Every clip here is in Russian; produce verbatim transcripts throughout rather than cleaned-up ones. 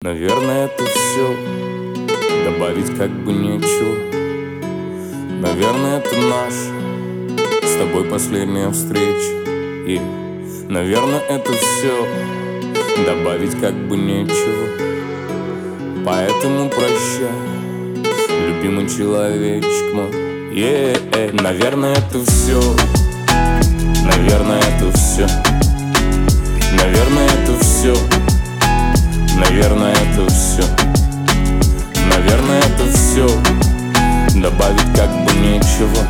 Наверное, это все, добавить как бы нечего. Наверное, это наша с тобой последняя встреча. И, наверное, это все, добавить как бы нечего. Поэтому прощай, любимый человечек мой. Yeah. Наверное, это все, наверное, это все, наверное, это все. Наверное, это все, наверное, это все, добавить как бы нечего.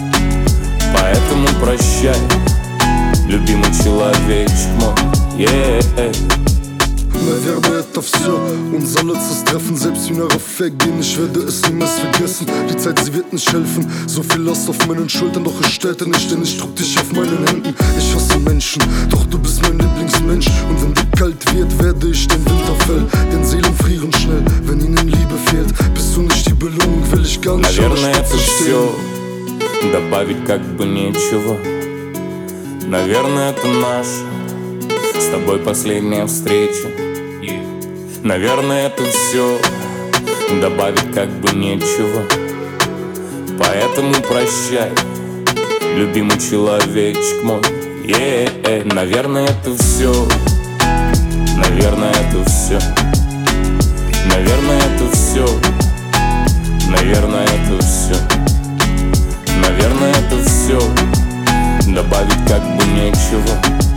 Поэтому прощай, любимый человечек мой. Yeah. Naверное, это все, unser letztes Treffen. Selbst wie nach weggehen, ich werde es niemals vergessen. Die Zeit, sie wird nicht helfen. So viel Last auf meinen Schultern, doch ich stellte nicht, denn ich trug dich auf meinen Händen. Ich hasse Menschen, doch du bist mein Lieblingsmensch. Und wenn dir kalt wird, werde ich den Winterfell. Denn Seelen frieren schnell, wenn ihnen Liebe fehlt. Bist du nicht die Belohnung, will ich gar nicht. Наверное, это все, добавить как бы нечего. Наверное, это наша с тобой последняя встреча. Наверное, это все, добавить как бы нечего. Поэтому прощай, любимый человечек мой. Yeah. Наверное, это все, наверное, это все, наверное, это все, наверное, это все, наверное, это все, добавить как бы нечего.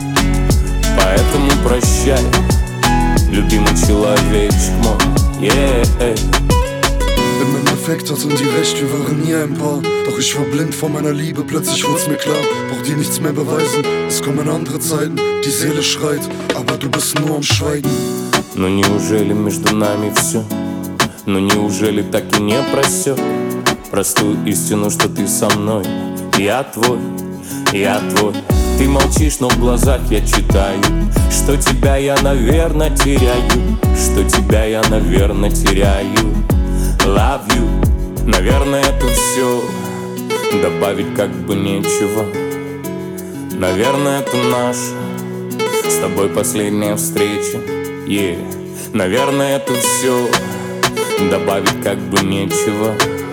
Поэтому прощай, любимый человечек moj. Yeah. Im Endeffekt hatten die recht, wir waren nie ein Paar. Doch ich war blind vor meiner Liebe, plötzlich wurd's mir klar. Brauch dir nichts mehr beweisen, es kommen andere Zeiten. Die Seele schreit, aber du bist nur am Schweigen. Но неужели между нами все? Но неужели так и не просек простую истину, что ты со мной? Я твой, я твой. Ты молчишь, но в глазах я читаю, что тебя я, наверное, теряю, что тебя я, наверное, теряю. Love you. Наверное, это все, добавить как бы нечего. Наверное, это наша с тобой последняя встреча. Yeah. Наверное, это все, добавить как бы нечего.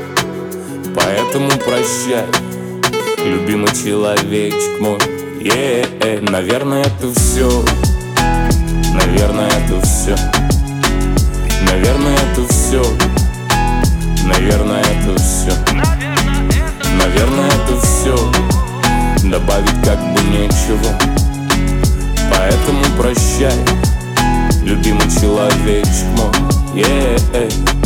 Поэтому прощай, любимый человечек мой. Yeah. Наверное, это все, наверное, это все, наверное, это все, наверное, это все, наверное, это все, добавить как бы нечего. Поэтому прощай, любимый человечек мой. Yeah.